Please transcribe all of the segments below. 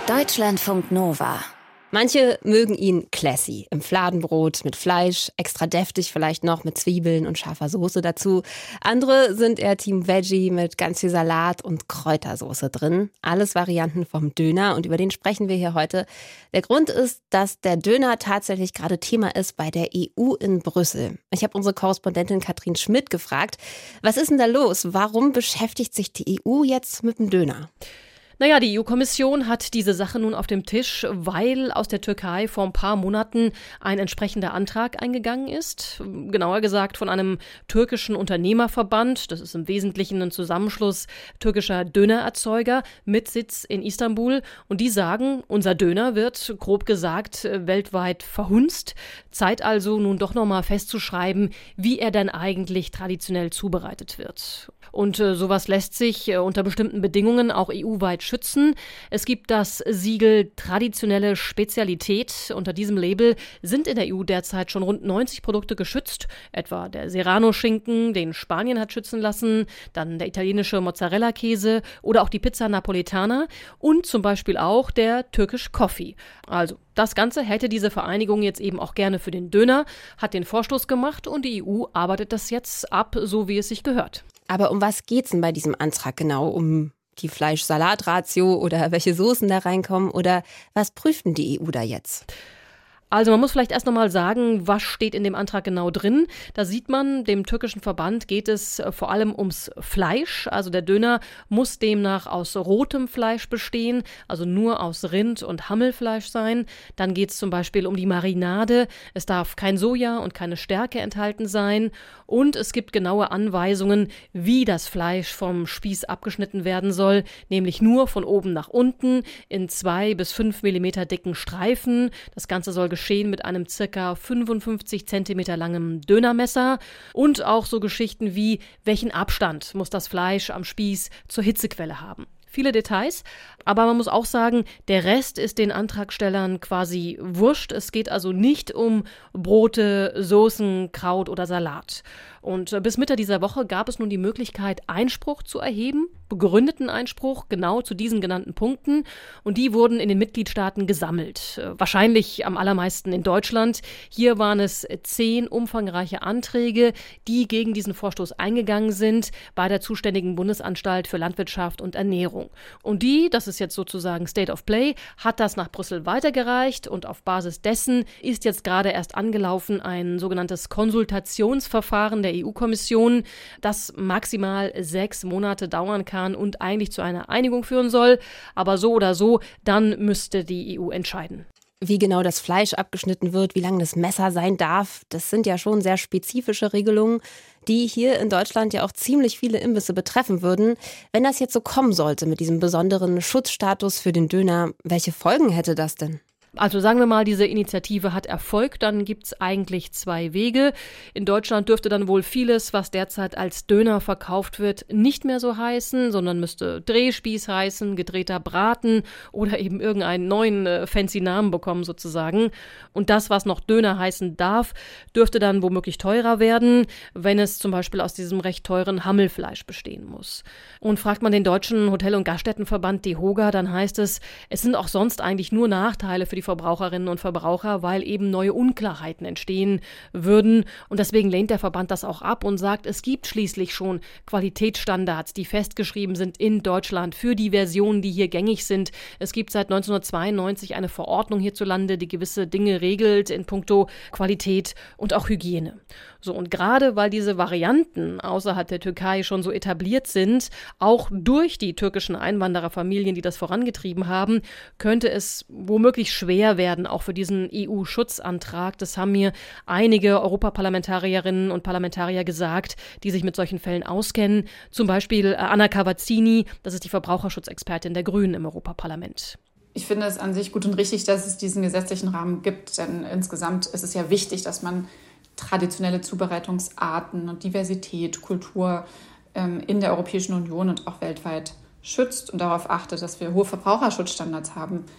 Deutschlandfunk Nova. Manche mögen ihn classy, im Fladenbrot mit Fleisch, extra deftig vielleicht noch mit Zwiebeln und scharfer Soße dazu. Andere sind eher Team Veggie mit ganz viel Salat und Kräutersoße drin. Alles Varianten vom Döner und über den sprechen wir hier heute. Der Grund ist, dass der Döner tatsächlich gerade Thema ist bei der EU in Brüssel. Ich habe unsere Korrespondentin Katrin Schmidt gefragt, was ist denn da los? Warum beschäftigt sich die EU jetzt mit dem Döner? Naja, die EU-Kommission hat diese Sache nun auf dem Tisch, weil aus der Türkei vor ein paar Monaten ein entsprechender Antrag eingegangen ist. Genauer gesagt von einem türkischen Unternehmerverband. Das ist im Wesentlichen ein Zusammenschluss türkischer Dönererzeuger mit Sitz in Istanbul. Und die sagen, unser Döner wird, grob gesagt, weltweit verhunzt. Zeit also nun doch nochmal festzuschreiben, wie er denn eigentlich traditionell zubereitet wird. Und sowas lässt sich unter bestimmten Bedingungen auch EU-weit schützen. Es gibt das Siegel traditionelle Spezialität. Unter diesem Label sind in der EU derzeit schon rund 90 Produkte geschützt. Etwa der Serrano-Schinken, den Spanien hat schützen lassen, dann der italienische Mozzarella-Käse oder auch die Pizza Napoletana und zum Beispiel auch der Turkish Coffee. Also das Ganze hätte diese Vereinigung jetzt eben auch gerne für den Döner, hat den Vorstoß gemacht und die EU arbeitet das jetzt ab, so wie es sich gehört. Aber um was geht's denn bei diesem Antrag genau? Um die Fleisch-Salat-Ratio oder welche Soßen da reinkommen? Oder was prüft denn die EU da jetzt? Also man muss vielleicht erst nochmal sagen, was steht in dem Antrag genau drin. Da sieht man, dem türkischen Verband geht es vor allem ums Fleisch. Also der Döner muss demnach aus rotem Fleisch bestehen, also nur aus Rind- und Hammelfleisch sein. Dann geht es zum Beispiel um die Marinade. Es darf kein Soja und keine Stärke enthalten sein. Und es gibt genaue Anweisungen, wie das Fleisch vom Spieß abgeschnitten werden soll, nämlich nur von oben nach unten in 2 bis 5 Millimeter dicken Streifen. Das Ganze soll geschehen mit einem ca. 55 Zentimeter langen Dönermesser und auch so Geschichten wie, welchen Abstand muss das Fleisch am Spieß zur Hitzequelle haben. Viele Details, aber man muss auch sagen, der Rest ist den Antragstellern quasi wurscht. Es geht also nicht um Brote, Soßen, Kraut oder Salat. Und bis Mitte dieser Woche gab es nun die Möglichkeit, Einspruch zu erheben, begründeten Einspruch genau zu diesen genannten Punkten. Und die wurden in den Mitgliedstaaten gesammelt. Wahrscheinlich am allermeisten in Deutschland. Hier waren es 10 umfangreiche Anträge, die gegen diesen Vorstoß eingegangen sind bei der zuständigen Bundesanstalt für Landwirtschaft und Ernährung. Und die, das ist jetzt sozusagen State of Play, hat das nach Brüssel weitergereicht und auf Basis dessen ist jetzt gerade erst angelaufen ein sogenanntes Konsultationsverfahren der EU-Kommission, das maximal 6 Monate dauern kann und eigentlich zu einer Einigung führen soll. Aber so oder so, dann müsste die EU entscheiden. Wie genau das Fleisch abgeschnitten wird, wie lang das Messer sein darf, das sind ja schon sehr spezifische Regelungen, die hier in Deutschland ja auch ziemlich viele Imbisse betreffen würden. Wenn das jetzt so kommen sollte mit diesem besonderen Schutzstatus für den Döner, welche Folgen hätte das denn? Also sagen wir mal, diese Initiative hat Erfolg, dann gibt es eigentlich 2 Wege. In Deutschland dürfte dann wohl vieles, was derzeit als Döner verkauft wird, nicht mehr so heißen, sondern müsste Drehspieß heißen, gedrehter Braten oder eben irgendeinen neuen fancy Namen bekommen sozusagen. Und das, was noch Döner heißen darf, dürfte dann womöglich teurer werden, wenn es zum Beispiel aus diesem recht teuren Hammelfleisch bestehen muss. Und fragt man den Deutschen Hotel- und Gaststättenverband DEHOGA, dann heißt es sind auch sonst eigentlich nur Nachteile für die Verbraucherinnen und Verbraucher, weil eben neue Unklarheiten entstehen würden. Und deswegen lehnt der Verband das auch ab und sagt, es gibt schließlich schon Qualitätsstandards, die festgeschrieben sind in Deutschland für die Versionen, die hier gängig sind. Es gibt seit 1992 eine Verordnung hierzulande, die gewisse Dinge regelt in puncto Qualität und auch Hygiene. So, und gerade weil diese Varianten außerhalb der Türkei schon so etabliert sind, auch durch die türkischen Einwandererfamilien, die das vorangetrieben haben, könnte es womöglich schwer werden, auch für diesen EU-Schutzantrag. Das haben mir einige Europaparlamentarierinnen und Parlamentarier gesagt, die sich mit solchen Fällen auskennen. Zum Beispiel Anna Cavazzini, das ist die Verbraucherschutzexpertin der Grünen im Europaparlament. Ich finde es an sich gut und richtig, dass es diesen gesetzlichen Rahmen gibt, denn insgesamt ist es ja wichtig, dass man traditionelle Zubereitungsarten und Diversität, Kultur in der Europäischen Union und auch weltweit schützt und darauf achtet, dass wir hohe Verbraucherschutzstandards haben.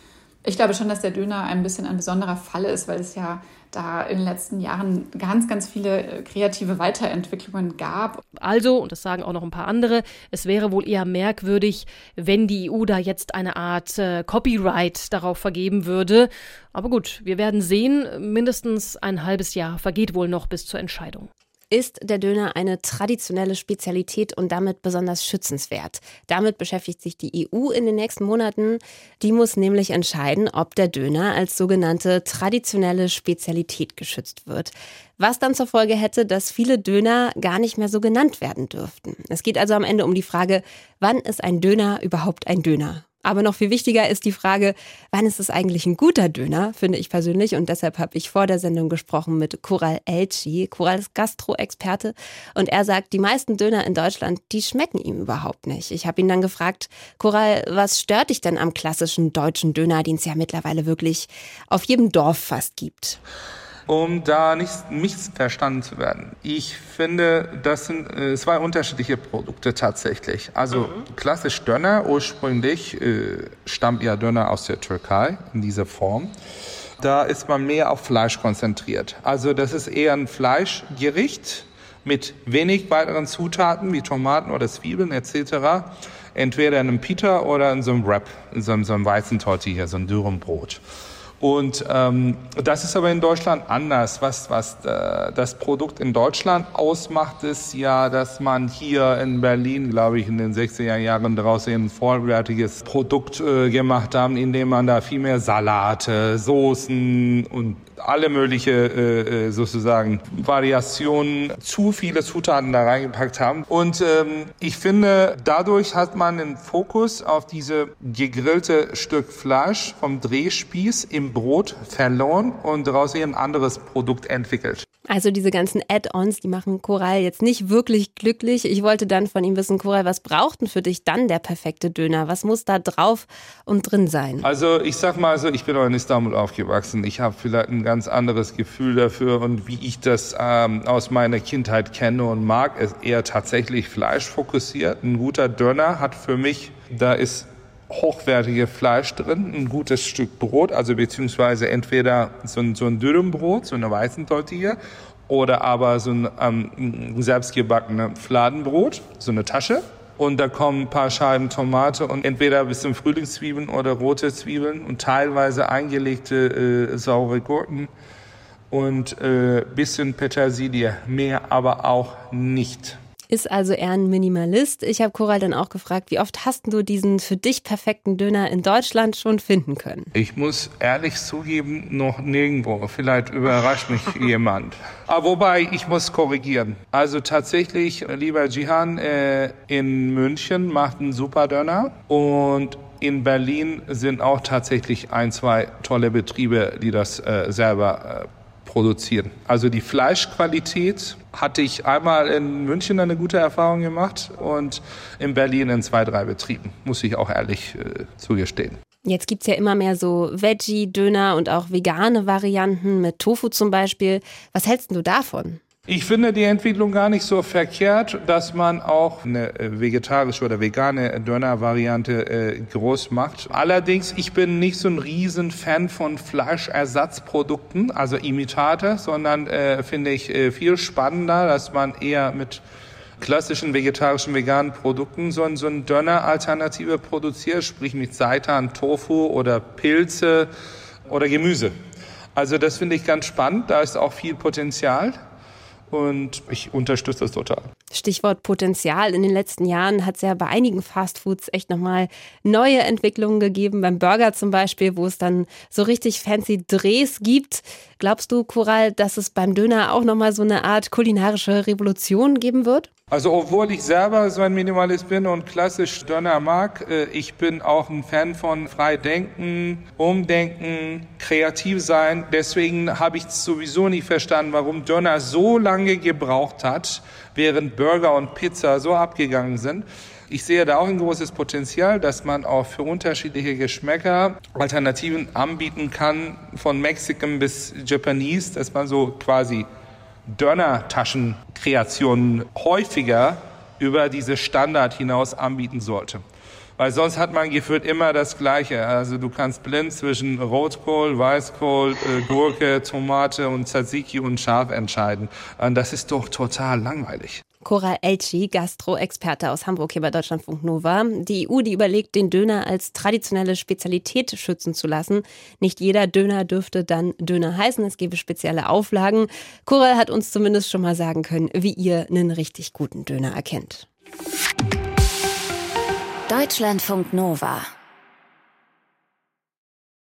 Ich glaube schon, dass der Döner ein bisschen ein besonderer Fall ist, weil es ja da in den letzten Jahren ganz, ganz viele kreative Weiterentwicklungen gab. Also, und das sagen auch noch ein paar andere, es wäre wohl eher merkwürdig, wenn die EU da jetzt eine Art Copyright darauf vergeben würde. Aber gut, wir werden sehen, mindestens ein halbes Jahr vergeht wohl noch bis zur Entscheidung. Ist der Döner eine traditionelle Spezialität und damit besonders schützenswert? Damit beschäftigt sich die EU in den nächsten Monaten. Die muss nämlich entscheiden, ob der Döner als sogenannte traditionelle Spezialität geschützt wird. Was dann zur Folge hätte, dass viele Döner gar nicht mehr so genannt werden dürften. Es geht also am Ende um die Frage, wann ist ein Döner überhaupt ein Döner? Aber noch viel wichtiger ist die Frage, wann ist es eigentlich ein guter Döner, finde ich persönlich. Und deshalb habe ich vor der Sendung gesprochen mit Kural Elçi. Kural ist Gastro-Experte und er sagt, die meisten Döner in Deutschland, die schmecken ihm überhaupt nicht. Ich habe ihn dann gefragt, Kural, was stört dich denn am klassischen deutschen Döner, den es ja mittlerweile wirklich auf jedem Dorf fast gibt? Um da nicht missverstanden zu werden. Ich finde, das sind zwei unterschiedliche Produkte tatsächlich. Also klassisch Döner, ursprünglich stammt ja Döner aus der Türkei in dieser Form. Da ist man mehr auf Fleisch konzentriert. Also das ist eher ein Fleischgericht mit wenig weiteren Zutaten wie Tomaten oder Zwiebeln etc. Entweder in einem Pita oder in so einem Wrap, in so einem Weizentortilla, so ein dürrem Brot. Und das ist aber in Deutschland anders. Was das Produkt in Deutschland ausmacht, ist ja, dass man hier in Berlin, glaube ich, in den 60er Jahren daraus ein vollwertiges Produkt gemacht haben, indem man da viel mehr Salate, Soßen und alle mögliche sozusagen Variationen, zu viele Zutaten da reingepackt haben. Und ich finde, dadurch hat man den Fokus auf diese gegrillte Stück Fleisch vom Drehspieß im Brot verloren und daraus ein anderes Produkt entwickelt. Also diese ganzen Add-ons, die machen Kural jetzt nicht wirklich glücklich. Ich wollte dann von ihm wissen, Kural, was braucht denn für dich dann der perfekte Döner? Was muss da drauf und drin sein? Also ich sag mal so, ich bin auch in Istanbul aufgewachsen. Ich habe vielleicht ein ganz anderes Gefühl dafür und wie ich das aus meiner Kindheit kenne und mag, ist eher tatsächlich fleischfokussiert. Ein guter Döner hat für mich, da ist hochwertige Fleisch drin, ein gutes Stück Brot, also beziehungsweise entweder so ein Dürrenbrot, so eine Weizentortilla, oder aber so ein selbstgebackenes Fladenbrot, so eine Tasche. Und da kommen ein paar Scheiben Tomate und entweder ein bisschen Frühlingszwiebeln oder rote Zwiebeln und teilweise eingelegte saure Gurken und bisschen Petersilie, mehr aber auch nicht. Ist also eher ein Minimalist. Ich habe Kural dann auch gefragt, wie oft hast du diesen für dich perfekten Döner in Deutschland schon finden können? Ich muss ehrlich zugeben, noch nirgendwo. Vielleicht überrascht mich jemand. Aber wobei, ich muss korrigieren. Also tatsächlich, lieber Cihan, in München macht einen super Döner und in Berlin sind auch tatsächlich 1-2 tolle Betriebe, die das selber produzieren. Also die Fleischqualität hatte ich einmal in München eine gute Erfahrung gemacht und in Berlin in 2-3 Betrieben, muss ich auch ehrlich zugestehen. Jetzt gibt's ja immer mehr so Veggie-Döner und auch vegane Varianten mit Tofu zum Beispiel. Was hältst du davon? Ich finde die Entwicklung gar nicht so verkehrt, dass man auch eine vegetarische oder vegane Döner-Variante groß macht. Allerdings, ich bin nicht so ein Riesenfan von Fleischersatzprodukten, also Imitate, sondern finde ich viel spannender, dass man eher mit klassischen vegetarischen, veganen Produkten so eine Döner-Alternative produziert, sprich mit Seitan, Tofu oder Pilze oder Gemüse. Also das finde ich ganz spannend, da ist auch viel Potenzial. Und ich unterstütze das total. Stichwort Potenzial. In den letzten Jahren hat es ja bei einigen Fastfoods echt nochmal neue Entwicklungen gegeben. Beim Burger zum Beispiel, wo es dann so richtig fancy Drehs gibt. Glaubst du, Kural, dass es beim Döner auch nochmal so eine Art kulinarische Revolution geben wird? Also obwohl ich selber so ein Minimalist bin und klassisch Döner mag, ich bin auch ein Fan von frei denken, umdenken, kreativ sein. Deswegen habe ich sowieso nicht verstanden, warum Döner so lange gebraucht hat, während Burger und Pizza so abgegangen sind. Ich sehe da auch ein großes Potenzial, dass man auch für unterschiedliche Geschmäcker Alternativen anbieten kann, von Mexican bis Japanese, dass man so quasi Döner-Taschenkreationen häufiger über diese Standard hinaus anbieten sollte. Weil sonst hat man gefühlt immer das Gleiche. Also du kannst blind zwischen Rotkohl, Weißkohl, Gurke, Tomate und Tzatziki und Schaf entscheiden. Und das ist doch total langweilig. Koral Elci, Gastro-Experte aus Hamburg hier bei Deutschlandfunk Nova. Die EU, die überlegt, den Döner als traditionelle Spezialität schützen zu lassen. Nicht jeder Döner dürfte dann Döner heißen. Es gäbe spezielle Auflagen. Koral hat uns zumindest schon mal sagen können, wie ihr einen richtig guten Döner erkennt. Deutschlandfunk Nova